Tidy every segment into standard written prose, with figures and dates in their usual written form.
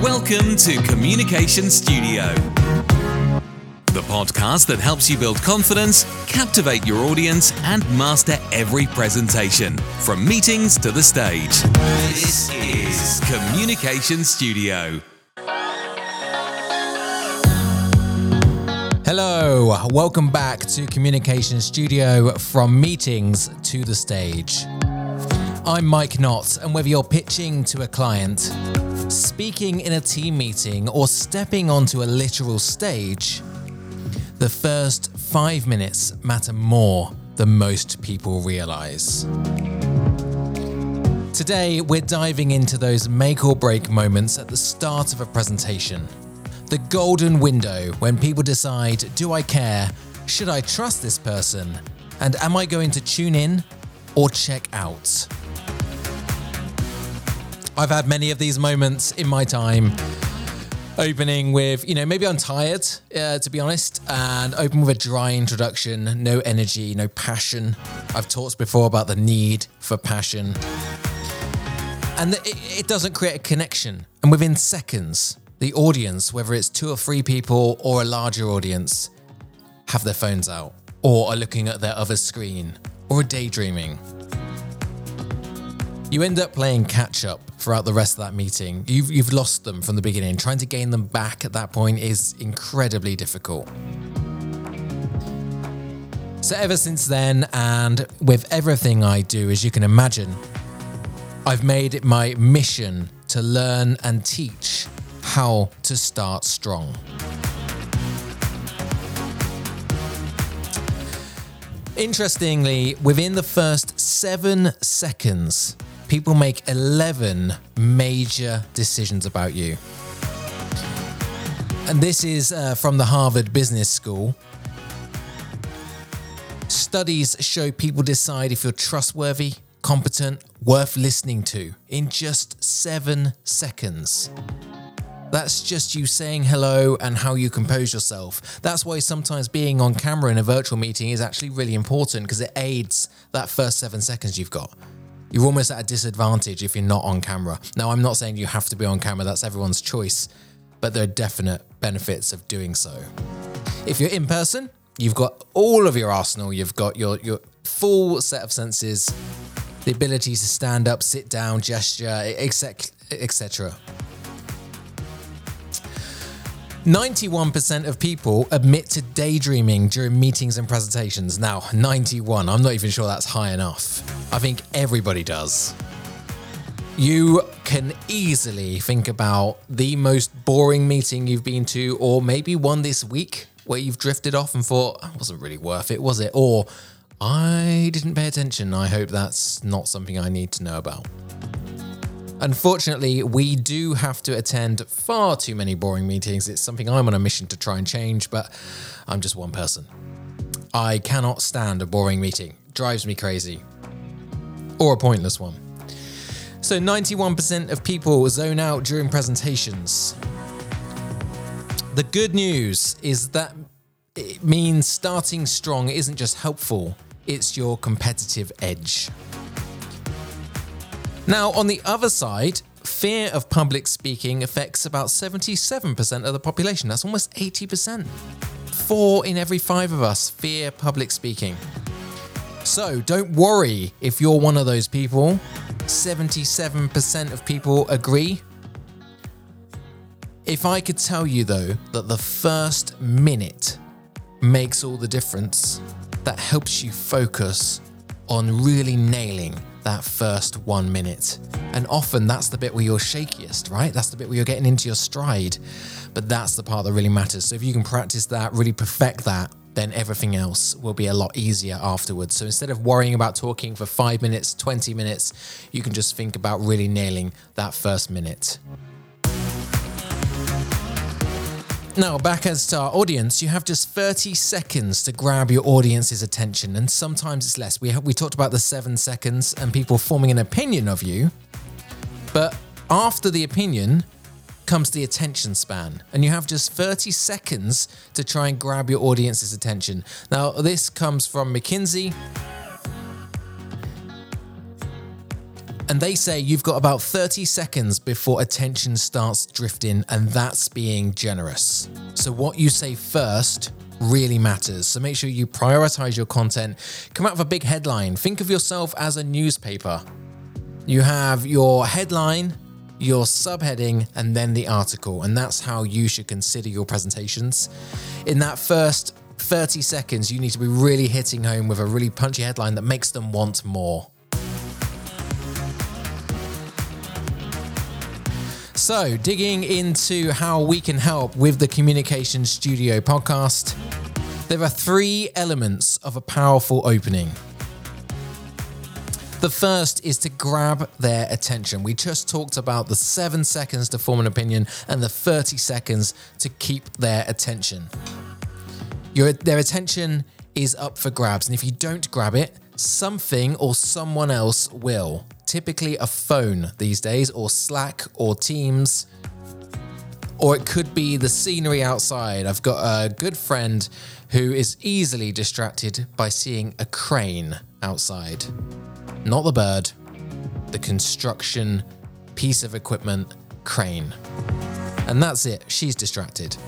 Welcome to Communication Studio, the podcast that helps you build confidence, captivate your audience, and master every presentation, from meetings to the stage. This is Communication Studio. Hello, welcome back to Communication Studio, from meetings to the stage. I'm Mike Knott, and whether you're pitching to a client, speaking in a team meeting, or stepping onto a literal stage, the first 5 minutes matter more than most people realize. Today, we're diving into those make or break moments at the start of a presentation. The golden window when people decide, do I care? Should I trust this person? And am I going to tune in or check out? I've had many of these moments in my time, opening with, maybe I'm tired, to be honest, and open with a dry introduction, no energy, no passion. I've talked before about the need for passion. And it doesn't create a connection. And within seconds, the audience, whether it's 2 or 3 people or a larger audience, have their phones out or are looking at their other screen or are daydreaming. You end up playing catch up throughout the rest of that meeting. You've lost them from the beginning. Trying to gain them back at that point is incredibly difficult. So ever since then, and with everything I do, as you can imagine, I've made it my mission to learn and teach how to start strong. Interestingly, within the first 7 seconds, people make 11 major decisions about you. And this is from the Harvard Business School. Studies show people decide if you're trustworthy, competent, worth listening to in just 7 seconds. That's just you saying hello and how you compose yourself. That's why sometimes being on camera in a virtual meeting is actually really important, because it aids that first 7 seconds you've got. You're almost at a disadvantage if you're not on camera. Now, I'm not saying you have to be on camera, that's everyone's choice, but there are definite benefits of doing so. If you're in person, you've got all of your arsenal, you've got your full set of senses, the ability to stand up, sit down, gesture, etc. 91% of people admit to daydreaming during meetings and presentations. Now, 91, I'm not even sure that's high enough. I think everybody does. You can easily think about the most boring meeting you've been to, or maybe one this week where you've drifted off and thought, that wasn't really worth it, was it? Or, I didn't pay attention. I hope that's not something I need to know about. Unfortunately, we do have to attend far too many boring meetings. It's something I'm on a mission to try and change, but I'm just one person. I cannot stand a boring meeting. It drives me crazy. Or a pointless one. So 91% of people zone out during presentations. The good news is that it means starting strong isn't just helpful, it's your competitive edge. Now, on the other side, fear of public speaking affects about 77% of the population. That's almost 80%. 4 in every 5 of us fear public speaking. So don't worry if you're one of those people. 77% of people agree. If I could tell you, though, that the first minute makes all the difference, that helps you focus on really nailing that first 1 minute. And often that's the bit where you're shakiest, right? That's the bit where you're getting into your stride. But that's the part that really matters. So if you can practice that, really perfect that, then everything else will be a lot easier afterwards. So instead of worrying about talking for 5 minutes, 20 minutes, you can just think about really nailing that first minute. Now, back as to our audience, you have just 30 seconds to grab your audience's attention, and sometimes it's less. We talked about the 7 seconds and people forming an opinion of you, but after the opinion comes the attention span, and you have just 30 seconds to try and grab your audience's attention. Now, this comes from McKinsey. And they say you've got about 30 seconds before attention starts drifting, and that's being generous. So what you say first really matters. So make sure you prioritize your content. Come out with a big headline. Think of yourself as a newspaper. You have your headline, your subheading, and then the article. And that's how you should consider your presentations. In that first 30 seconds, you need to be really hitting home with a really punchy headline that makes them want more. So, digging into how we can help with the Communication Studio podcast, there are 3 elements of a powerful opening. The first is to grab their attention. We just talked about the 7 seconds to form an opinion and the 30 seconds to keep their attention. Their attention is up for grabs, and if you don't grab it, something or someone else will. Typically a phone these days, or Slack, or Teams, or it could be the scenery outside. I've got a good friend who is easily distracted by seeing a crane outside. Not the bird, the construction piece of equipment crane. And that's it, she's distracted.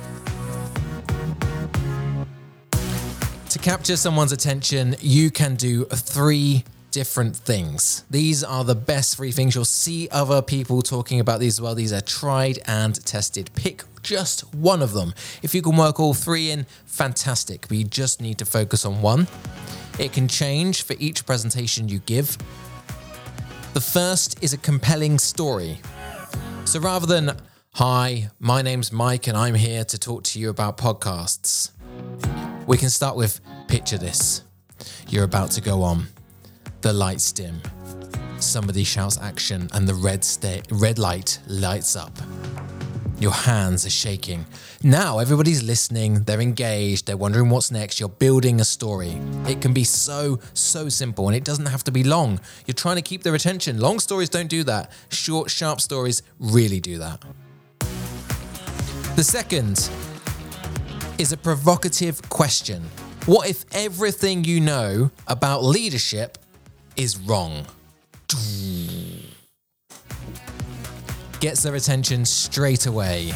To capture someone's attention, you can do 3 different things. These are the best 3 things. You'll see other people talking about these as well. These are tried and tested. Pick just one of them. If you can work all 3 in, fantastic. But you just need to focus on one. It can change for each presentation you give. The first is a compelling story. So rather than, "Hi, my name's Mike and I'm here to talk to you about podcasts," we can start with, "Picture this. You're about to go on. The lights dim. Somebody shouts action and the red light lights up. Your hands are shaking. Now everybody's listening, they're engaged, they're wondering what's next. You're building a story. It can be so simple, and it doesn't have to be long. You're trying to keep their attention. Long stories don't do that. Short, sharp stories really do that. The second is a provocative question. What if everything you know about leadership is wrong? Gets their attention straight away.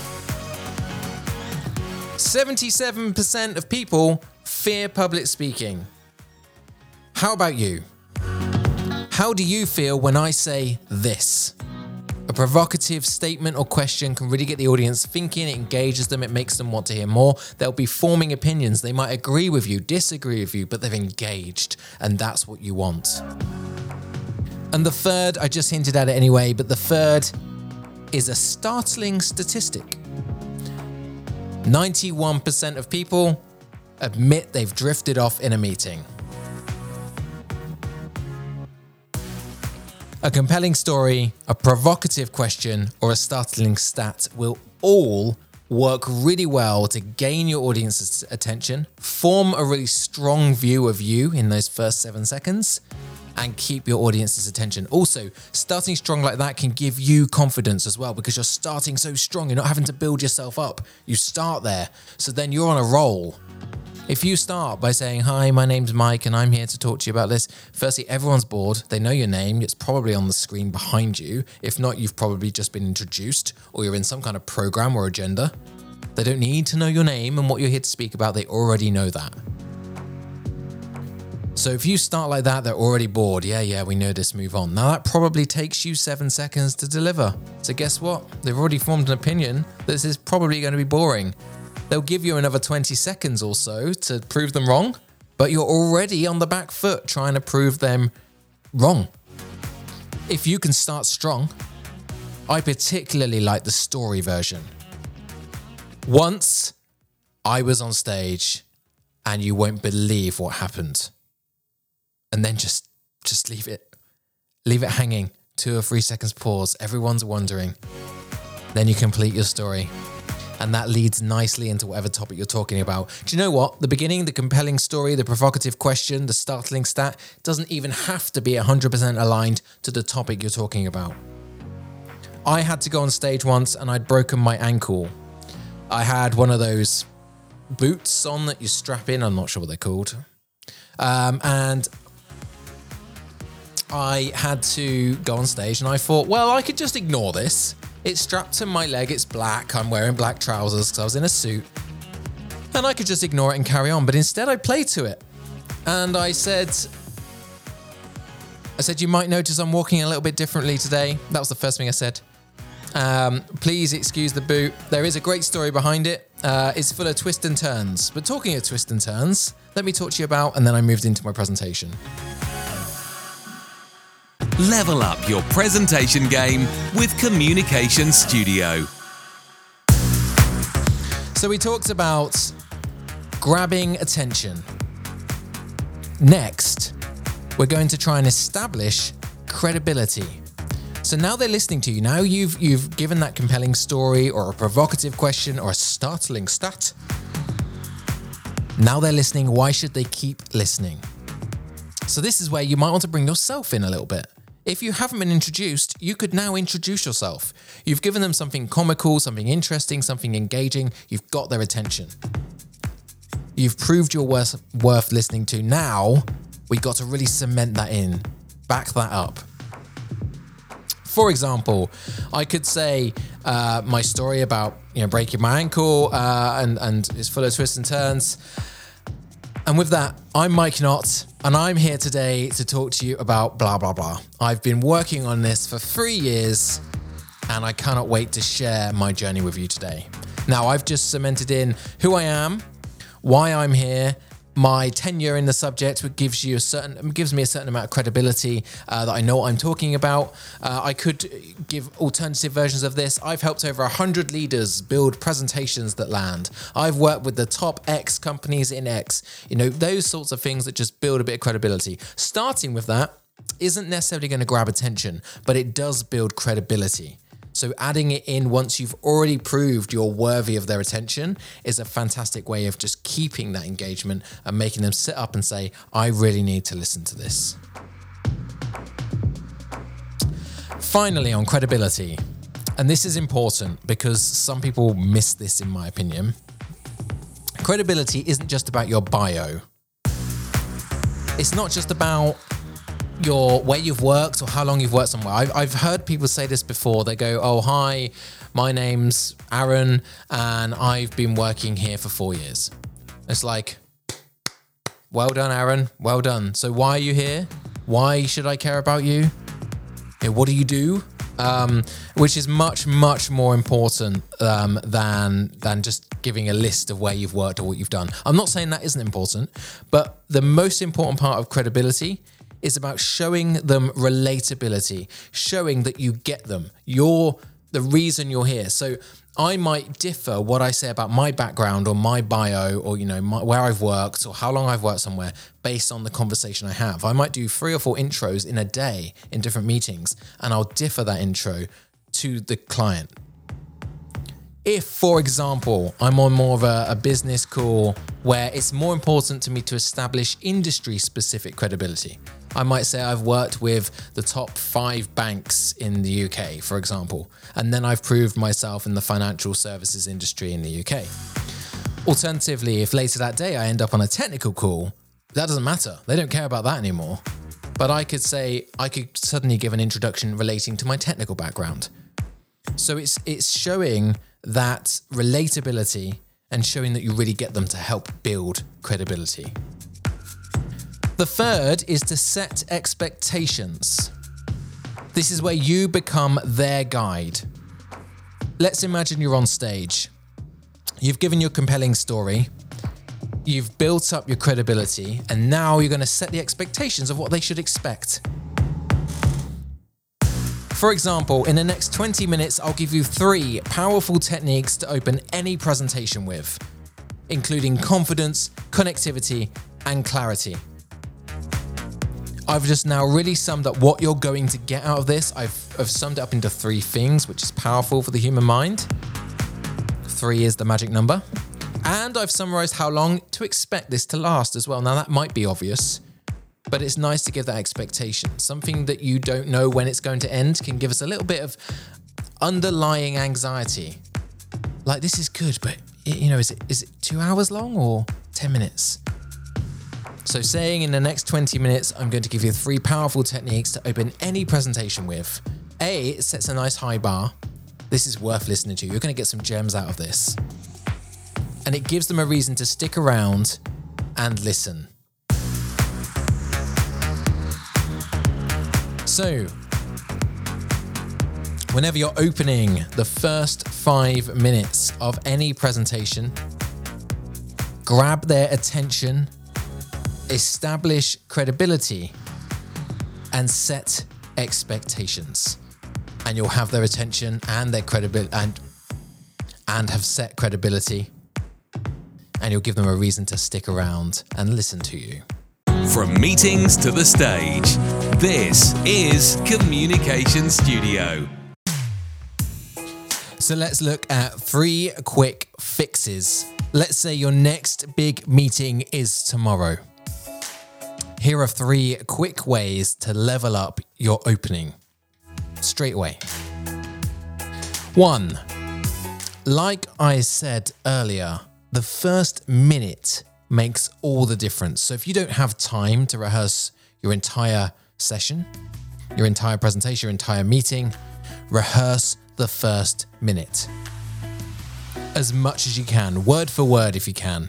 77% of people fear public speaking. How about you? How do you feel when I say this? A provocative statement or question can really get the audience thinking. It engages them. It makes them want to hear more. They'll be forming opinions. They might agree with you, disagree with you, but they're engaged, and that's what you want. And the third, I just hinted at it anyway, but the third is a startling statistic. 91% of people admit they've drifted off in a meeting. A compelling story, a provocative question, or a startling stat will all work really well to gain your audience's attention, form a really strong view of you in those first 7 seconds, and keep your audience's attention. Also, starting strong like that can give you confidence as well, because you're starting so strong. You're not having to build yourself up. You start there. So then you're on a roll. If you start by saying, "Hi, my name's Mike and I'm here to talk to you about this," firstly, everyone's bored. They know your name. It's probably on the screen behind you. If not, you've probably just been introduced, or you're in some kind of program or agenda. They don't need to know your name and what you're here to speak about. They already know that. So if you start like that, they're already bored. Yeah, we know this, move on. Now that probably takes you 7 seconds to deliver. So guess what? They've already formed an opinion. This is probably going to be boring. They'll give you another 20 seconds or so to prove them wrong, but you're already on the back foot trying to prove them wrong. If you can start strong, I particularly like the story version. Once I was on stage and you won't believe what happened. And then just leave it hanging. 2 or 3 seconds pause. Everyone's wondering. Then you complete your story. And that leads nicely into whatever topic you're talking about. Do you know what? The beginning, the compelling story, the provocative question, the startling stat doesn't even have to be 100% aligned to the topic you're talking about. I had to go on stage once and I'd broken my ankle. I had one of those boots on that you strap in. I'm not sure what they're called. And I had to go on stage and I thought, well, I could just ignore this. It's strapped to my leg, it's black, I'm wearing black trousers because I was in a suit. And I could just ignore it and carry on. But instead I played to it. And I said, you might notice I'm walking a little bit differently today. That was the first thing I said. Please excuse the boot. There is a great story behind it. It's full of twists and turns. But talking of twists and turns, let me talk to you about, and then I moved into my presentation. Level up your presentation game with Communication Studio. So we talked about grabbing attention. Next, we're going to try and establish credibility. So now they're listening to you. Now you've given that compelling story or a provocative question or a startling stat. Now they're listening. Why should they keep listening? So this is where you might want to bring yourself in a little bit. If you haven't been introduced, you could now introduce yourself. You've given them something comical, something interesting, something engaging. You've got their attention. You've proved you're worth listening to. Now, we got to really cement that in, back that up. For example, I could say my story about breaking my ankle and it's full of twists and turns. And with that, I'm Mike Knott, and I'm here today to talk to you about blah, blah, blah. I've been working on this for 3 years, and I cannot wait to share my journey with you today. Now, I've just cemented in who I am, why I'm here, my tenure in the subject, which gives me a certain amount of credibility that I know what I'm talking about. I could give alternative versions of this. I've helped over 100 leaders build presentations that land. I've worked with the top X companies in X. Those sorts of things that just build a bit of credibility. Starting with that isn't necessarily going to grab attention, but it does build credibility. So adding it in once you've already proved you're worthy of their attention is a fantastic way of just keeping that engagement and making them sit up and say, I really need to listen to this. Finally, on credibility, and this is important because some people miss this in my opinion. Credibility isn't just about your bio. It's not just about where you've worked or how long you've worked somewhere. I've heard people say this before. They go, oh, hi, my name's Aaron and I've been working here for 4 years. It's like, well done, Aaron. Well done. So why are you here? Why should I care about you? What do you do? Which is much, much more important than just giving a list of where you've worked or what you've done. I'm not saying that isn't important, but the most important part of credibility is about showing them relatability, showing that you get them. You're the reason you're here. So I might differ what I say about my background or my bio or, where I've worked or how long I've worked somewhere based on the conversation I have. I might do 3 or 4 intros in a day in different meetings, and I'll differ that intro to the client. If, for example, I'm on more of a business call where it's more important to me to establish industry-specific credibility, I might say I've worked with the top 5 banks in the UK, for example, and then I've proved myself in the financial services industry in the UK. Alternatively, if later that day I end up on a technical call, that doesn't matter. They don't care about that anymore. But I could suddenly give an introduction relating to my technical background. So it's showing that relatability and showing that you really get them to help build credibility. The third is to set expectations. This is where you become their guide. Let's imagine you're on stage. You've given your compelling story. You've built up your credibility, and now you're going to set the expectations of what they should expect. For example, in the next 20 minutes, I'll give you 3 powerful techniques to open any presentation with, including confidence, connectivity, and clarity. I've just now really summed up what you're going to get out of this. I've summed it up into 3 things, which is powerful for the human mind. 3 is the magic number. And I've summarized how long to expect this to last as well. Now, that might be obvious, but it's nice to give that expectation. Something that you don't know when it's going to end can give us a little bit of underlying anxiety. Like, this is good, but is it 2 hours long or 10 minutes? So saying in the next 20 minutes, I'm going to give you 3 powerful techniques to open any presentation with. A, it sets a nice high bar. This is worth listening to. You're going to get some gems out of this. And it gives them a reason to stick around and listen. So, whenever you're opening the first 5 minutes of any presentation, grab their attention, establish credibility, and set expectations. And you'll have their attention and their credibility and have set credibility. And you'll give them a reason to stick around and listen to you. From meetings to the stage, this is Communication Studio. So let's look at 3 quick fixes. Let's say your next big meeting is tomorrow. Here are 3 quick ways to level up your opening straight away. 1, like I said earlier, the first minute makes all the difference. So if you don't have time to rehearse your entire session, your entire presentation, your entire meeting, rehearse the first minute as much as you can, word for word if you can.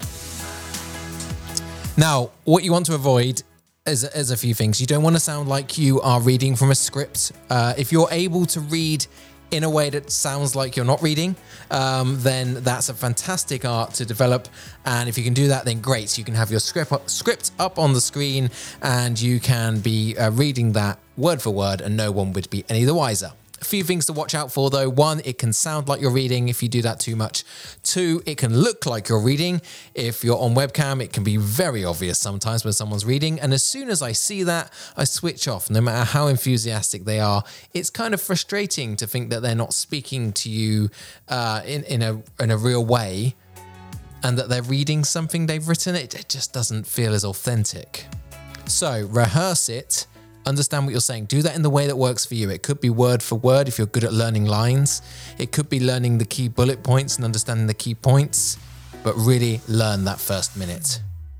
Now, what you want to avoid is a few things. You don't want to sound like you are reading from a script. If you're able to read in a way that sounds like you're not reading, then that's a fantastic art to develop. And if you can do that, then great. So you can have your script up on the screen and you can be reading that word for word and no one would be any the wiser. A few things to watch out for though. 1, it can sound like you're reading if you do that too much. 2, it can look like you're reading. If you're on webcam, it can be very obvious sometimes when someone's reading. And as soon as I see that, I switch off. No matter how enthusiastic they are, it's kind of frustrating to think that they're not speaking to you in a real way and that they're reading something they've written. It just doesn't feel as authentic. So rehearse it. Understand what you're saying. Do that in the way that works for you. It could be word for word if you're good at learning lines. It could be learning the key bullet points and understanding the key points, but really learn that first minute.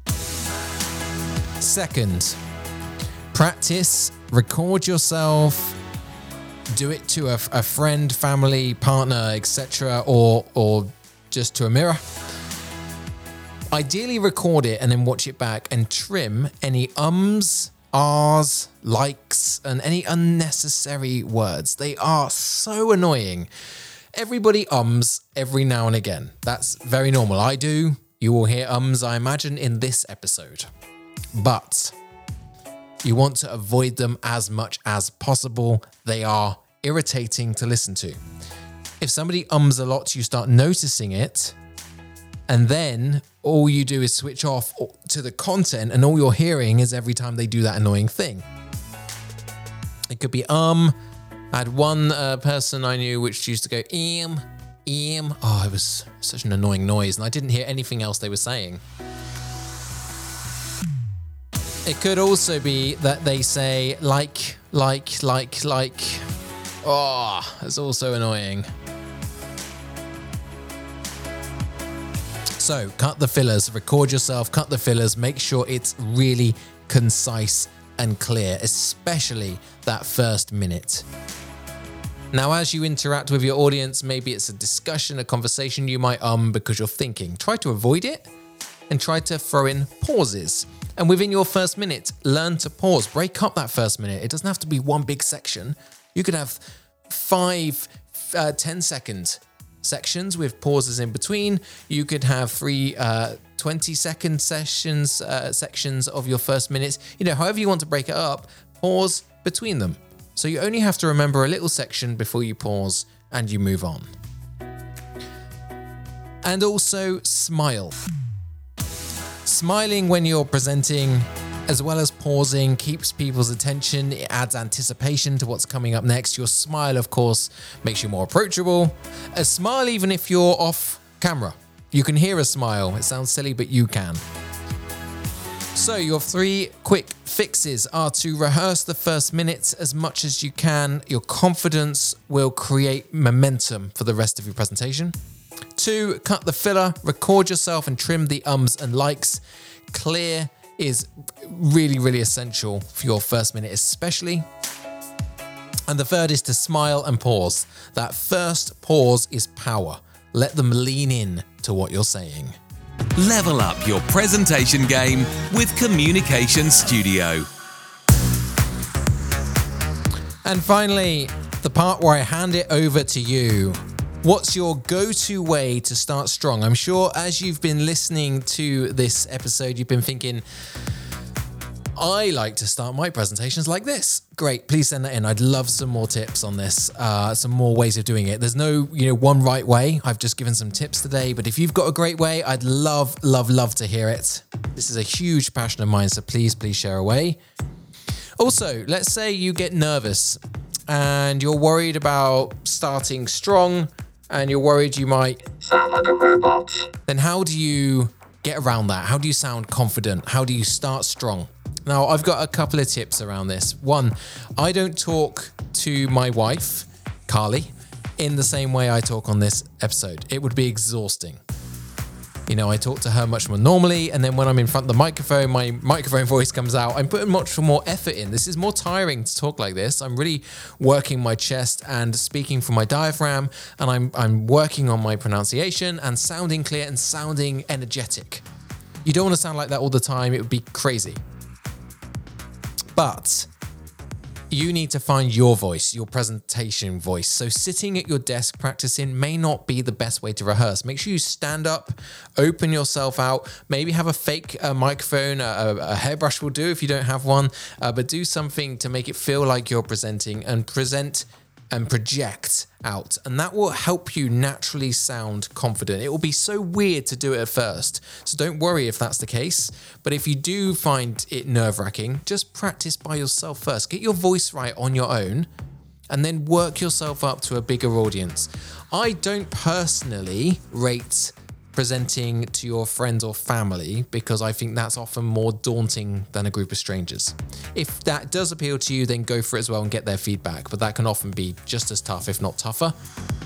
2nd, practice, record yourself, do it to a friend, family, partner, etc., or just to a mirror. Ideally record it and then watch it back and trim any ums, ahs, likes, and any unnecessary words. They are so annoying. Everybody ums every now and again. That's very normal. I do. You will hear ums, I imagine, in this episode. But you want to avoid them as much as possible. They are irritating to listen to. If somebody ums a lot, you start noticing it, and then all you do is switch off to the content and all you're hearing is every time they do that annoying thing. It could be I had one person I knew which used to go Oh, it was such an annoying noise and I didn't hear anything else they were saying. It could also be that they say like. Oh, that's also annoying. So cut the fillers, record yourself, cut the fillers, make sure it's really concise and clear, especially that first minute. Now, as you interact with your audience, maybe it's a discussion, a conversation, you might because you're thinking. Try to avoid it and try to throw in pauses. And within your first minute, learn to pause. Break up that first minute. It doesn't have to be one big section. You could have 5 10-second sections with pauses in between. You could have 3 20-second sections of your first minutes. You know, however you want to break it up, pause between them. So you only have to remember a little section before you pause and you move on. And also smile. Smiling when you're presenting, as well as pausing, keeps people's attention. It adds anticipation to what's coming up next. Your smile, of course, makes you more approachable. A smile even if you're off camera. You can hear a smile. It sounds silly, but you can. So your 3 quick fixes are to rehearse the first minutes as much as you can. Your confidence will create momentum for the rest of your presentation. 2, cut the filler, record yourself and trim the ums and likes. Clear is really, really essential for your first minute especially. And the third is to smile and pause. That first pause is power. Let them lean in to what you're saying. Level up your presentation game with Communication Studio. And finally, the part where I hand it over to you. What's your go-to way to start strong? I'm sure as you've been listening to this episode, you've been thinking, I like to start my presentations like this. Great, please send that in. I'd love some more tips on this, some more ways of doing it. There's no, one right way. I've just given some tips today, but if you've got a great way, I'd love to hear it. This is a huge passion of mine, so please share away. Also, let's say you get nervous and you're worried about starting strong and you're worried you might sound like a robot. Then how do you get around that? How do you sound confident? How do you start strong? Now, I've got a couple of tips around this. One, I don't talk to my wife, Carly, in the same way I talk on this episode. It would be exhausting. I talk to her much more normally, and then when I'm in front of the microphone, my microphone voice comes out. I'm putting much more effort in. This is more tiring to talk like this. I'm really working my chest and speaking from my diaphragm, and I'm working on my pronunciation and sounding clear and sounding energetic. You don't want to sound like that all the time. It would be crazy. But you need to find your voice, your presentation voice. So sitting at your desk practicing may not be the best way to rehearse. Make sure you stand up, open yourself out, maybe have a fake microphone, a hairbrush will do if you don't have one, but do something to make it feel like you're presenting and present and project out. And that will help you naturally sound confident. It will be so weird to do it at first. So don't worry if that's the case. But if you do find it nerve-wracking, just practice by yourself first. Get your voice right on your own and then work yourself up to a bigger audience. I don't personally rate presenting to your friends or family because I think that's often more daunting than a group of strangers. If that does appeal to you, then go for it as well and get their feedback, but that can often be just as tough, if not tougher.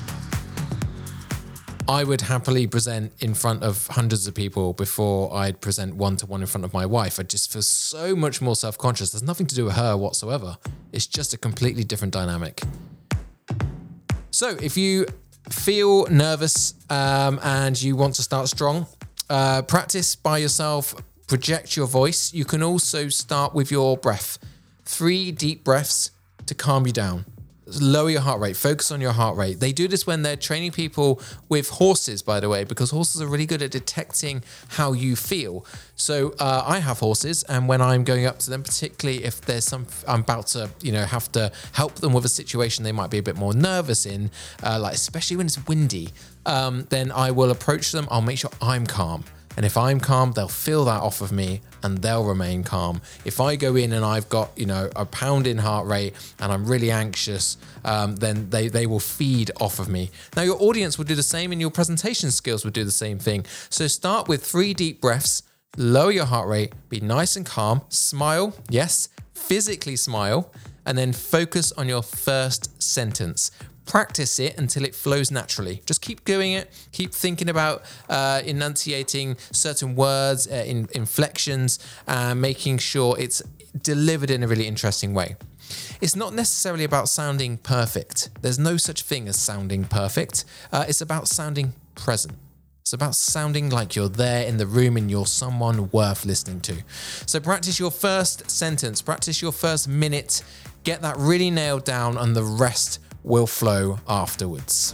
I would happily present in front of hundreds of people before I'd present one-to-one in front of my wife. I just feel so much more self-conscious. There's nothing to do with her whatsoever. It's just a completely different dynamic. So if you feel nervous and you want to start strong, practice by yourself, project your voice. You can also start with your breath. 3 deep breaths to calm you down. Lower your heart rate, focus on your heart rate. They do this when they're training people with horses, by the way, because horses are really good at detecting how you feel. So I have horses, and when I'm going up to them, particularly if there's I'm about to, have to help them with a situation they might be a bit more nervous in, like especially when it's windy, then I will approach them. I'll make sure I'm calm. And if I'm calm, they'll feel that off of me and they'll remain calm. If I go in and I've got, a pounding heart rate and I'm really anxious, then they will feed off of me. Now, your audience will do the same and your presentation skills will do the same thing. So start with 3 deep breaths, lower your heart rate, be nice and calm, smile, yes, physically smile, and then focus on your first sentence. Practice it until it flows naturally. Just keep doing it. Keep thinking about enunciating certain words, inflections, making sure it's delivered in a really interesting way. It's not necessarily about sounding perfect. There's no such thing as sounding perfect. It's about sounding present. It's about sounding like you're there in the room and you're someone worth listening to. So practice your first sentence, practice your first minute, get that really nailed down, and the rest will flow afterwards.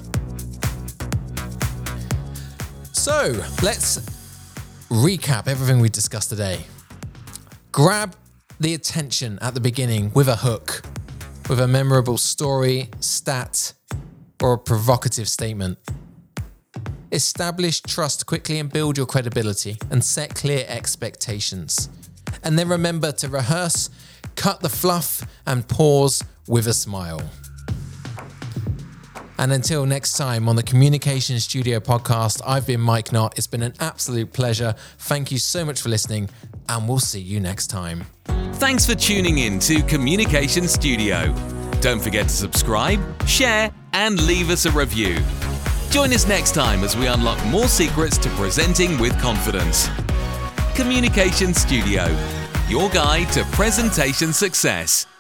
So let's recap everything we discussed today. Grab the attention at the beginning with a hook, with a memorable story, stat, or a provocative statement. Establish trust quickly and build your credibility and set clear expectations. And then remember to rehearse, cut the fluff, and pause with a smile. And until next time on the Communication Studio podcast, I've been Mike Knott. It's been an absolute pleasure. Thank you so much for listening, and we'll see you next time. Thanks for tuning in to Communication Studio. Don't forget to subscribe, share, and leave us a review. Join us next time as we unlock more secrets to presenting with confidence. Communication Studio, your guide to presentation success.